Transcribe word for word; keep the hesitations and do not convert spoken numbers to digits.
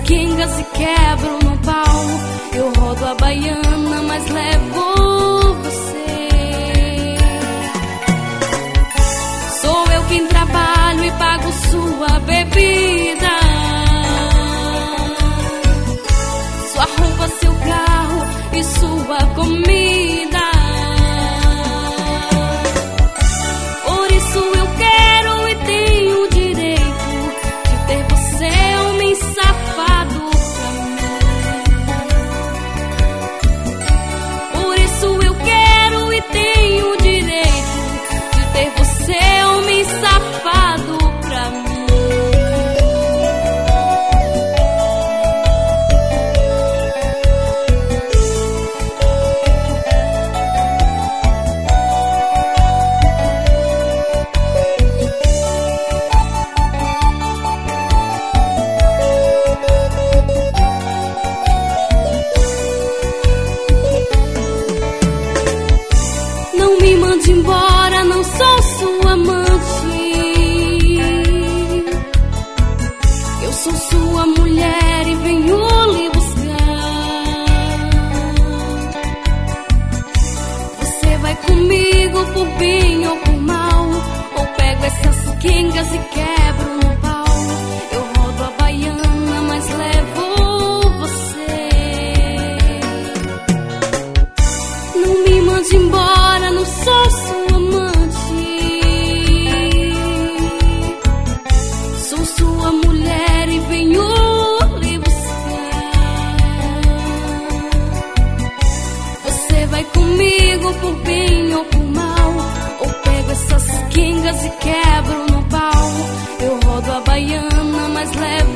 quengas e quebro no pau. Eu rodo a baiana, mas levo você. Sou eu quem trabalho e pago sua bebida, sua roupa, seu carro e sua comida. Por isso eu quero e tenho o direito de ter você, homem safado, pra mim. Por isso eu quero e tenho o direito de ter você, homem safado, pra mim. Não me mande embora, não sou sua amante. Eu sou sua mulher e venho lhe buscar. Você vai comigo por bem ou por mal, ou pego essas quengas e quebro no pau. Eu rodo a baiana, mas levo você. Não me mande embora, não sou sua amante. Sou sua mulher e venho lhe buscar. Você vai comigo por bem ou por mal, ou pego essas quengas e quebro no pau. Eu rodo a baiana, mas levo